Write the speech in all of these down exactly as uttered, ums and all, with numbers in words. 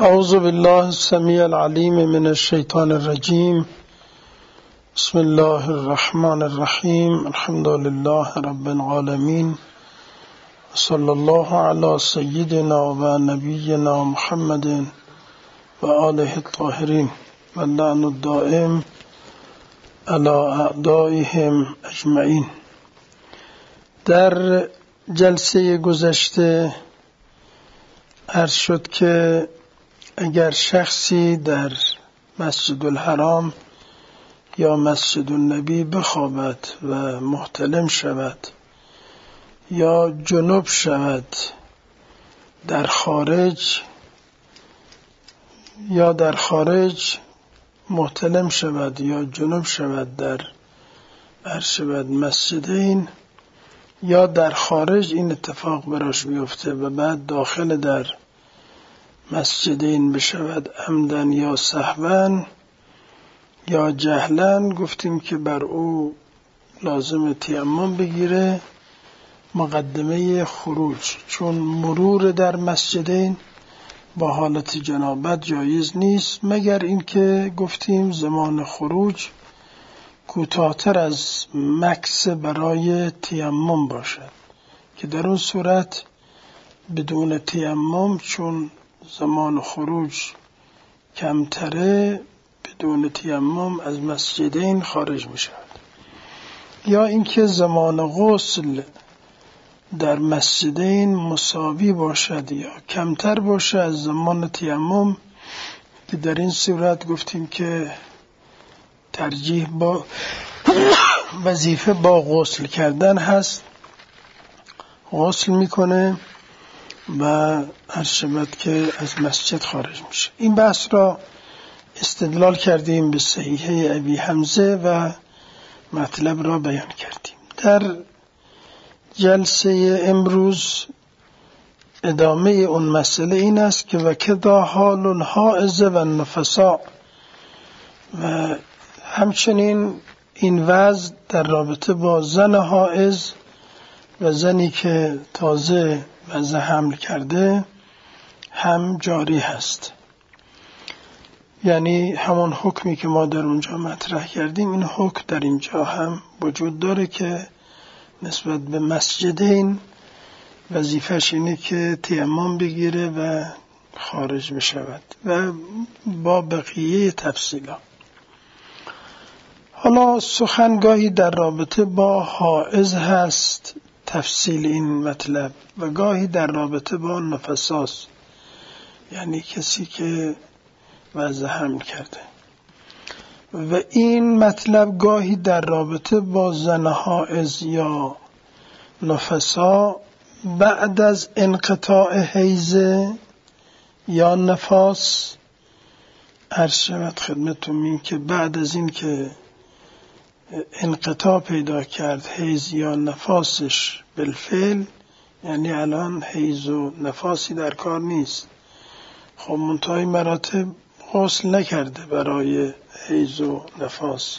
اعوذ بالله السمیع العلیم من الشیطان الرجیم. بسم الله الرحمن الرحیم. الحمد لله رب العالمین. صلی الله علی سیدنا و نبینا محمد و آله الطاهرین و اللعن الدائم علی اعدائهم اجمعین. در جلسه گذشته عرض شد که اگر شخصی در مسجد الحرام یا مسجد النبی بخوابد و محتلم شود یا جنوب شود در خارج یا در خارج محتلم شود یا جنوب شود در عرض شود مسجدین، یا در خارج این اتفاق براش بیفته و بعد داخل در مسجدین بشود عمدن یا سهوا یا جهلا، گفتیم که بر او لازم تیمم بگیره مقدمه خروج، چون مرور در مسجدین با حالت جنابت جایز نیست مگر اینکه گفتیم زمان خروج کوتاه‌تر از مکث برای تیمم باشد، که در اون صورت بدون تیمم چون زمان خروج کمتره بدون تیمم از مسجدین خارج می شود. یا اینکه زمان غسل در مسجدین مساوی باشد یا کمتر باشه از زمان تیمم، که در این صورت گفتیم که ترجیح با وظیفه با غسل کردن هست، غسل میکنه و هر شبت که از مسجد خارج میشه. این بحث را استدلال کردیم به صحیحه ابی حمزه و مطلب را بیان کردیم. در جلسه امروز ادامه اون مسئله این است که و کذا حال الحائض و النفساء، و همچنین این وضع در رابطه با زن حائض و زنی که تازه وضع حمل کرده هم جاری هست. یعنی همون حکمی که ما در اونجا مطرح کردیم این حکم در اینجا هم وجود داره که نسبت به مسجدین وظیفش اینه که تیمم بگیره و خارج بشود و با بقیه تفصیلا. حالا سخنگاهی در رابطه با حائض هست تفصیل این مطلب، و گاهی در رابطه با نفساست، یعنی کسی که وضع حمل کرده، و این مطلب گاهی در رابطه با زن حائض یا نفسا بعد از انقطاع حیض یا نفاس عرض شود خدمتتون این که بعد از این که انقطاع پیدا کرد حیض یا نفاسش بالفعل، یعنی الان حیض و نفاسی در کار نیست، خب منتهای مراتب غسل نکرده برای حیض و نفاس،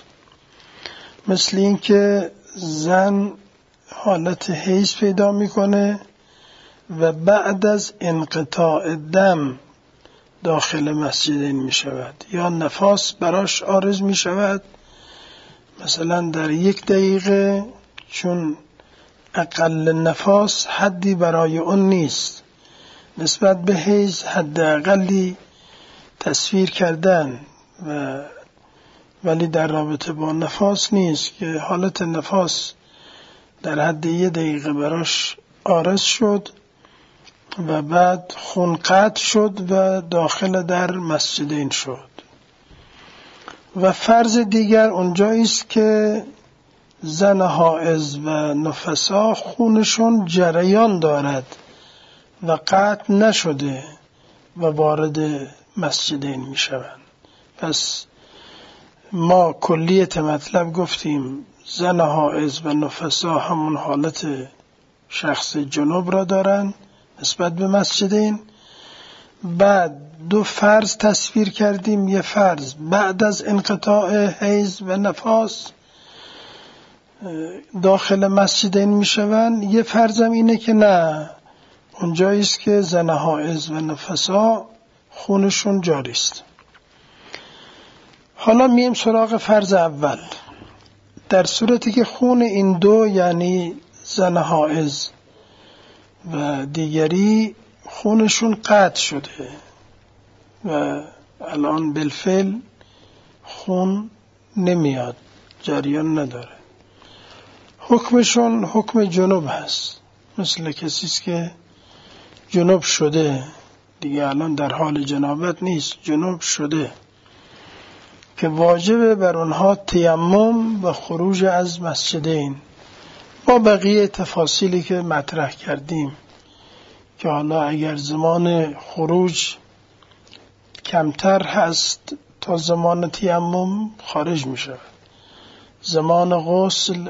مثل این که زن حالت حیض پیدا میکنه و بعد از انقطاع دم داخل مسجدین می شود یا نفاس براش عارض می شود، مثلا در یک دقیقه، چون اقل نفاس حدی برای اون نیست نسبت به حیض، حد اقلی تصویر کردن و ولی در رابطه با نفاس نیست که حالت نفاس در حد یک دقیقه براش عارض شد و بعد خون قطع شد و داخل در مسجدین شد. و فرض دیگر اونجایی است که زن حائض و نفسا خونشون جریان دارد و قطع نشده و وارد مسجدین می شوند. پس ما کلیت مطلب گفتیم زن حائض و نفسا همون حالت شخص جنوب را دارند نسبت به مسجدین. بعد دو فرض تصویر کردیم، یه فرض بعد از انقطاع حیض و نفاس داخل مسجدین می شوند، یه فرضم اینه که نه، اونجاییست که زن حائض و نفسا خونشون جاری است. حالا میایم سراغ فرض اول. در صورتی که خون این دو، یعنی زن حائض و دیگری، خونشون قطع شده و الان بالفعل خون نمیاد، جریان نداره، حکمشون حکم جنوب هست، مثل کسی است که جنوب شده دیگه، الان در حال جنابت نیست، جنوب شده، که واجب بر اونها تیمم و خروج از مسجدین با بقیه تفاصیلی که مطرح کردیم، که حالا اگر زمان خروج کمتر هست تا زمان تیمم خارج میشه، زمان غسل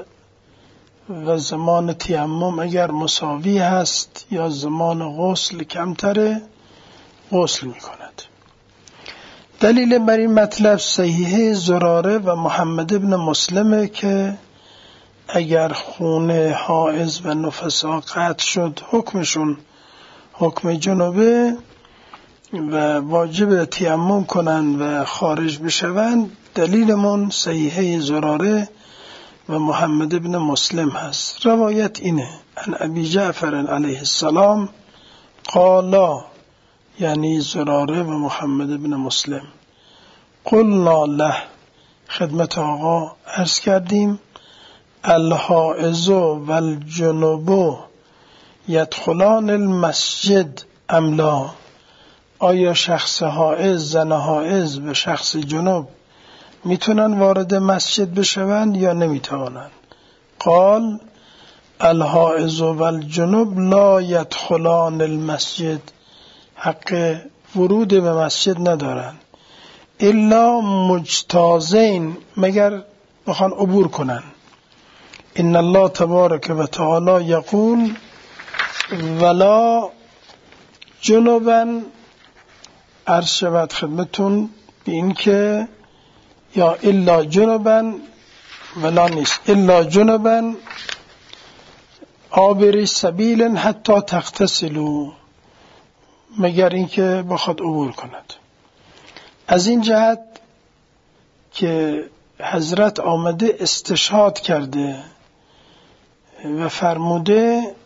و زمان تیمم اگر مساوی هست یا زمان غسل کمتره غسل میکند. دلیل بر این مطلب صحیحه زراره و محمد ابن مسلمه که اگر خون حائض و نفسا قطع شد حکمشون حکم جنوبه و واجب تیمم کنند و خارج بشوند. دلیلمون صحیحه زراره و محمد ابن مسلم هست. روایت اینه: ان ابی جعفر علیه السلام قالا، یعنی زراره و محمد ابن مسلم، قلنا له، خدمت آقا عرض کردیم، الحائض و الجنوب یدخلان المسجد ام لا، آیا شخص حائض، زن حائض و شخص جنوب میتونن وارد مسجد بشوند یا نمیتوانند؟ قال الحائض و الجنوب لا یدخلان المسجد، حق ورود به مسجد ندارند، الا مجتازین، مگر بخوان عبور کنن. ان الله تبارک و تعالی یقول ولا جنوبا، عرض شود خدمتون به این که یا الا جنوبا، ولا نیست، الا جنوبا عابری سبیل حتی تغتسلوا، مگر اینکه بخواد عبور کند. از این جهت که حضرت آمده استشهاد کرده و فرموده،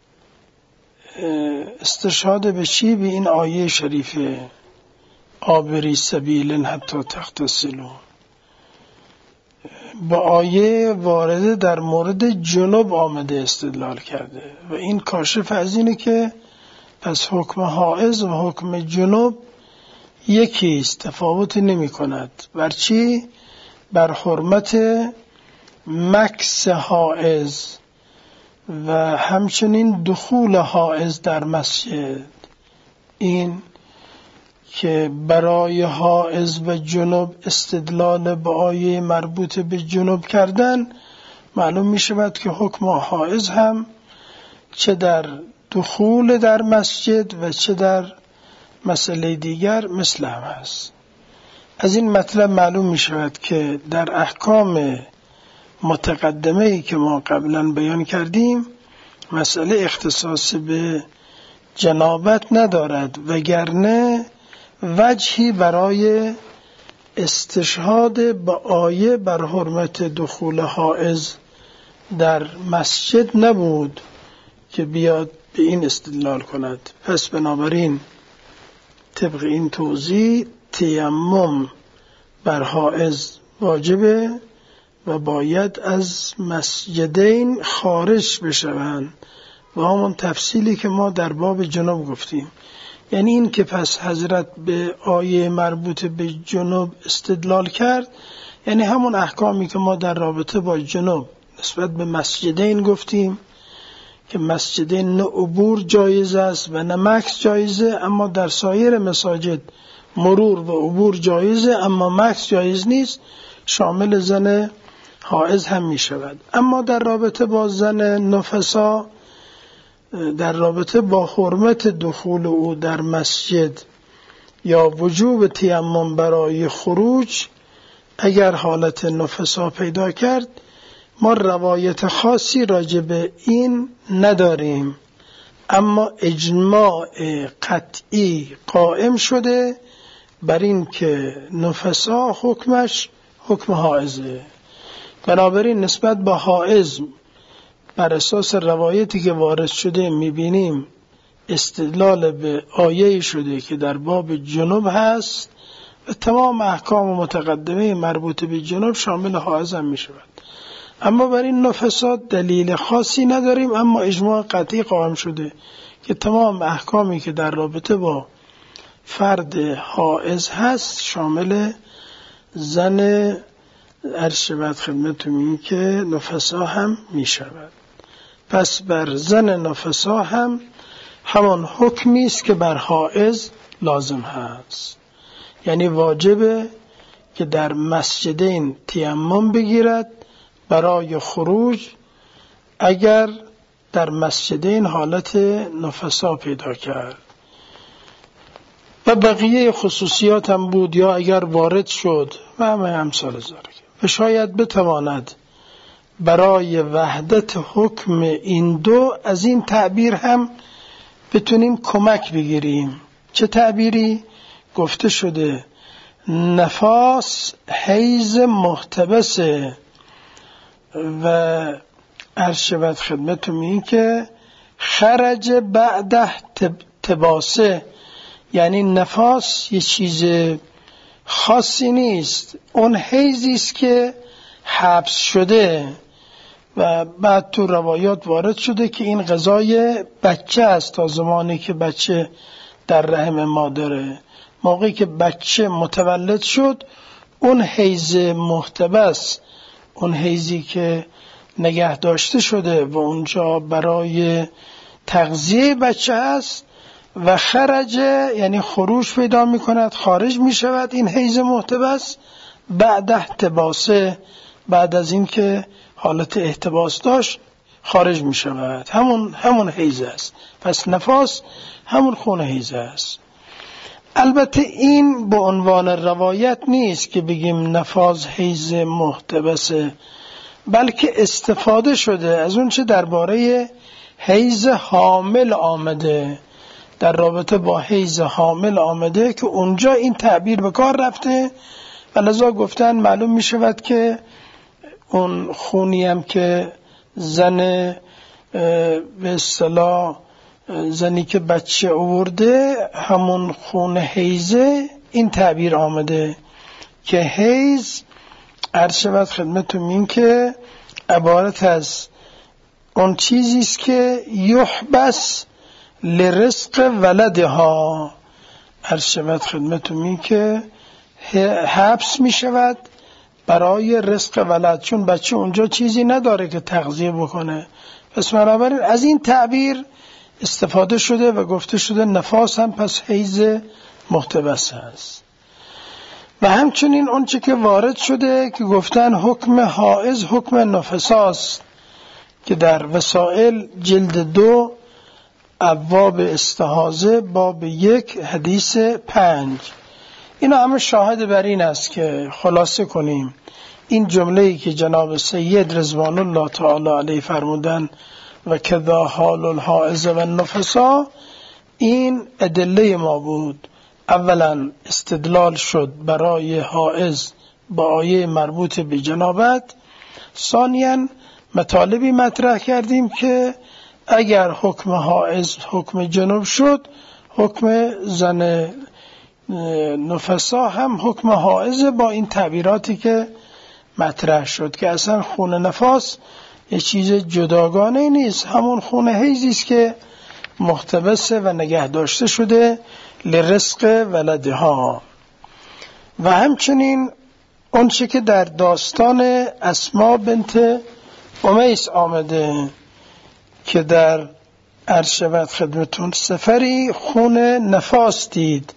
استشهاد به چی؟ به این آیه شریفه عابری سبیل حتی تغتسلوا، با آیه وارده در مورد جنوب آمده استدلال کرده و این کاشف از اینه که پس حکم حائض و حکم جنوب یکی است، تفاوت نمی کند. بر چی؟ بر حرمت مکث حائض و همچنین دخول حائض در مسجد. این که برای حائض و جنوب استدلال به آیه مربوط به جنوب کردن، معلوم می شود که حکم حائض هم چه در دخول در مسجد و چه در مسئله دیگر مثل هم هست. از این مطلب معلوم می شود که در احکام متقدمه‌ای که ما قبلا بیان کردیم مسئله اختصاص به جنابت ندارد، وگرنه وجهی برای استشهاد به آیه بر حرمت دخول حائض در مسجد نبود که بیاد به این استدلال کند. پس بنابراین طبق این توضیح تیمم بر حائض واجبه و باید از مسجدین خارج بشوند و همون تفصیلی که ما در باب جنوب گفتیم. یعنی این که پس حضرت به آیه مربوط به جنوب استدلال کرد، یعنی همون احکامی که ما در رابطه با جنوب نسبت به مسجدین گفتیم که مسجدین نه عبور جایز است و نه مکث جایزه، اما در سایر مساجد مرور و عبور جایزه اما مکث جایز نیست، شامل زن حائض هم می شود. اما در رابطه با زن نفسا، در رابطه با حرمت دخول او در مسجد یا وجوب تیمم برای خروج، اگر حالت نفسا پیدا کرد ما روایت خاصی راجع به این نداریم، اما اجماع قطعی قائم شده بر این که نفسا حکمش حکم حائزه. بنابراین نسبت به حائز بر اساس روایتی که وارد شده میبینیم استدلال به آیه شده که در باب جنوب هست و تمام احکام متقدمه مربوط به جنوب شامل حائز هم می شود. اما بر این نفسات دلیل خاصی نداریم، اما اجماع قطعی قائم شده که تمام احکامی که در رابطه با فرد حائز هست شامل زن ارشبت خدمتون این که نفسا هم می شود. پس بر زن نفسا هم همان حکمی است که بر حائز لازم هست، یعنی واجبه که در مسجدین تیمم بگیرد برای خروج اگر در مسجدین حالت نفسا پیدا کرد. و بقیه خصوصیات هم بود یا اگر وارد شد و همه امثال ذالک. و شاید بتواند برای وحدت حکم این دو از این تعبیر هم بتونیم کمک بگیریم. چه تعبیری؟ گفته شده نفاس حیز محتبسه و ارشبت خدمتون این که خرج بعده تباسه، یعنی نفاس یه چیز خاصی نیست، اون حیزی است که حبس شده و بعد تو روایات وارد شده که این غذای بچه است تا زمانی که بچه در رحم مادره. موقعی که بچه متولد شد اون حیز محتبس، اون حیزی که نگه داشته شده و اونجا برای تغذیه بچه است و خرج یعنی خروج پیدا می کند، خارج می شود این حیز محتبس بعد احتباسه، بعد از این که حالت احتباس داشت خارج می شود، همون همون حیز است. پس نفاس همون خون حیز است. البته این به عنوان روایت نیست که بگیم نفاس حیز محتبسه، بلکه استفاده شده از اون چه درباره حیز حامل آمده، در رابطه با حیز حامل آمده که اونجا این تعبیر به کار رفته و لذا گفتن معلوم می شود که اون خونی هم که زن به اصطلاح زنی که بچه آورده همون خون حیزه، این تعبیر آمده که حیز عرض شود خدمتون این که عبارت از اون چیزی است که یحبس لرزق ولدها، عرض شود خدمتون این که حبس می شود برای رزق ولد، چون بچه اونجا چیزی نداره که تغذیه بکنه. پس بنابراین از این تعبیر استفاده شده و گفته شده نفاس هم پس حیز محتبس هست. و همچنین اون چه که وارد شده که گفتن حکم حائز حکم نفساست که در وسائل جلد دو ابواب استحاضه باب یک حدیث پنج، اینا همه شاهد بر این است که خلاصه کنیم این جمله‌ای که جناب سید رضوان الله تعالی علیه فرمودن و کذا حال الحائض و النفسا، این ادله ما بود. اولا استدلال شد برای حائض با آیه مربوط به جنابت، ثانیا مطالبی مطرح کردیم که اگر حکم حائض حکم جنوب شد، حکم زن نفسا هم حکم حائض با این تعبیراتی که مطرح شد که اصلا خون نفاس یه چیز جداگانه نیست، همون خون حیزی است که محتبسه و نگه داشته شده لرزق ولدها. و همچنین اون چه که در داستان اسما بنت امیس آمده که در عرض شود خدمتون سفری خون نفاس دید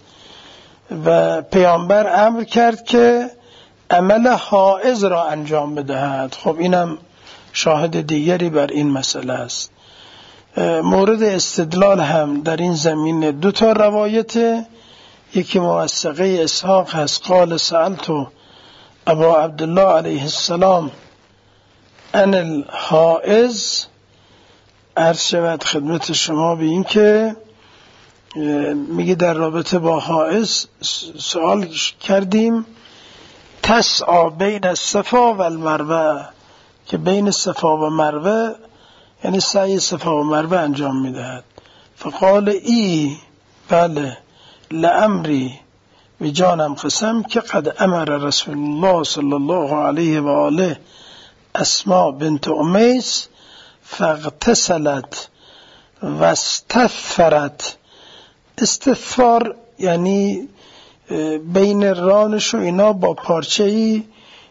و پیامبر امر کرد که عمل حائض را انجام بدهد. خب اینم شاهد دیگری بر این مسئله است. مورد استدلال هم در این زمینه دو تا روایت، یکی موثقه اسحاق هست قال سألت ابا عبدالله علیه السلام عن الحائض عرض شود خدمت شما به این که میگه در رابطه با حائض سوال کردیم تسعی بین الصفا و المروه، که بین صفا و مروه یعنی سعی صفا و مروه انجام میدهد. فقال ای بله لامری، به جانم قسم که قد امر رسول الله صلی الله علیه و آله اسماء بنت امیس فاغتسلت و استثفرت. استثفار یعنی بین رانش و اینا با پارچه‌ای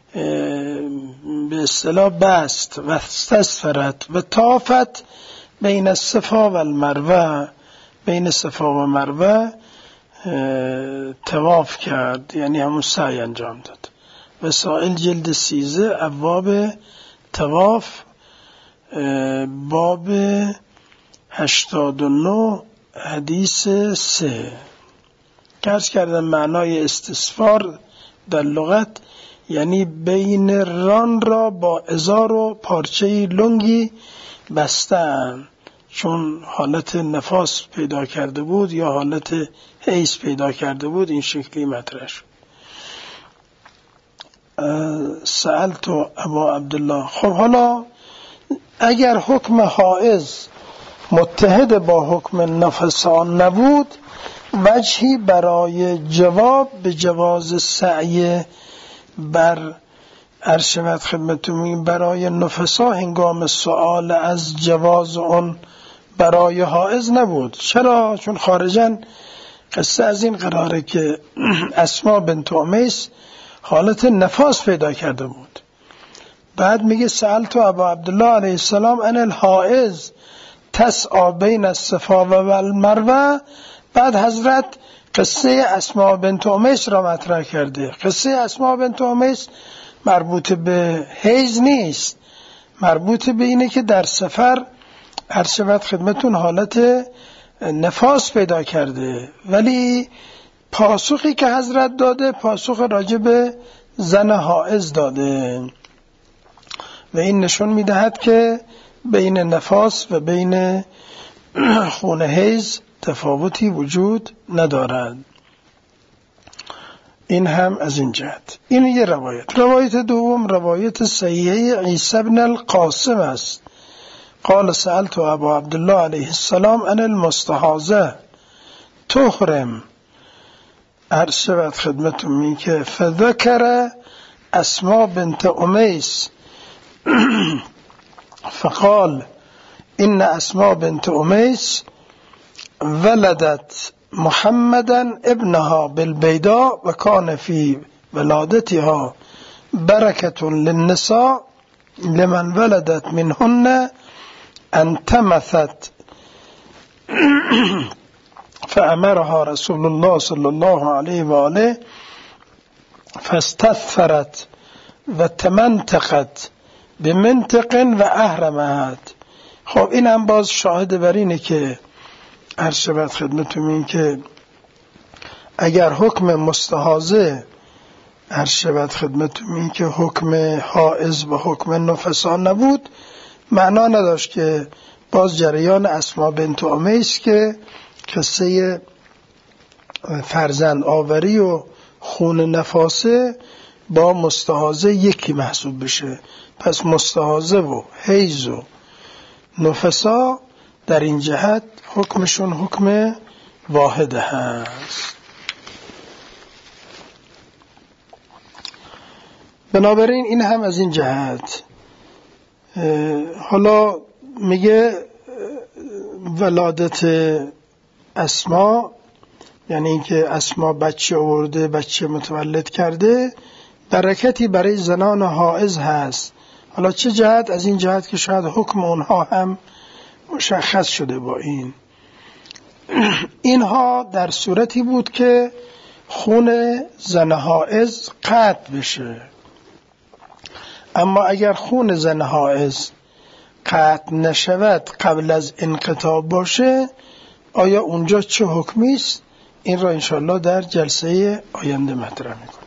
به اصطلاح بست. و استثفرت و طافت بین الصفا و المروه، بین صفا و مروه طواف کرد، یعنی همون سعی انجام داد. وسائل جلد سیزده ابواب طواف باب هشتاد و نه حدیث سه. عرض کردم معنای استثفار در لغت یعنی بین ران را با ازار و پارچه لنگی بستن، چون حالت نفاس پیدا کرده بود یا حالت حیض پیدا کرده بود، این شکلی مطرح شد. سألت ابا عبدالله. خب حالا اگر حکم حائض متحد با حکم نفسان نبود، وجهی برای جواب به جواز سعی بر ارشمت خدمتون برای نفسا هنگام سؤال از جواز اون برای حائض نبود. چرا؟ چون خارجاً قصه از این قراره که اسماء بنت امیس حالت نفاس پیدا کرده بود. بعد میگه سألت ابا عبدالله علیه السلام ان الحائض تسعی بین الصفا و المروه. بعد حضرت قصه اسماء بنت امیس را مطرح کرده. قصه اسماء بنت امیس مربوط به حیض نیست، مربوط به اینه که در سفر ارشبت خدمتون حالت نفاس پیدا کرده، ولی پاسخی که حضرت داده پاسخ راجع به زن حائض داده و این نشون میدهد که بین نفاس و بین خون حیض تفاوتی وجود ندارد. این هم از این جهت. این یه روایت. روایت دوم روایت صحیحه عیسی بن القاسم است. قال سألت ابا عبدالله علیه السلام ان المستحاضه تحرم. ارشبت خدمتون می که فذکر اسماء بنت امیس فقال ان اسماء بنت امیس ولدت محمدا ابنها بالبيضاء وكان في ولادتها بركة للنساء لمن ولدت منهن انتمثت فأمرها رسول الله صلى الله عليه وآله فاستثفرت وتمنتقت بمنطق و اهرمت. خب این هم باز شاهد بر اینه که ارشبت خدمتون این که اگر حکم مستحاضه ارشبت خدمتون این که حکم حائض و حکم نفسا نبود، معنا نداشت که باز جریان اسماء بنت امیس که قصه فرزند آوری و خون نفاسه با مستحاضه یکی محسوب بشه. پس مستحاضه و حیض و نفسا در این جهت حکمشون حکم واحد هست. بنابراین این هم از این جهت. حالا میگه ولادت اسما، یعنی اینکه اسما بچه آورده، بچه متولد کرده، برکتی برای زنان حائض هست. حالا چه جهت؟ از این جهت که شاید حکم اونها هم مشخص شده با این. اینها در صورتی بود که خون زن حائض قطع بشه. اما اگر خون زن حائض قطع نشود قبل از انقطاع باشه، آیا اونجا چه حکمی است؟ این را انشاءالله در جلسه آینده مطرح میکنم.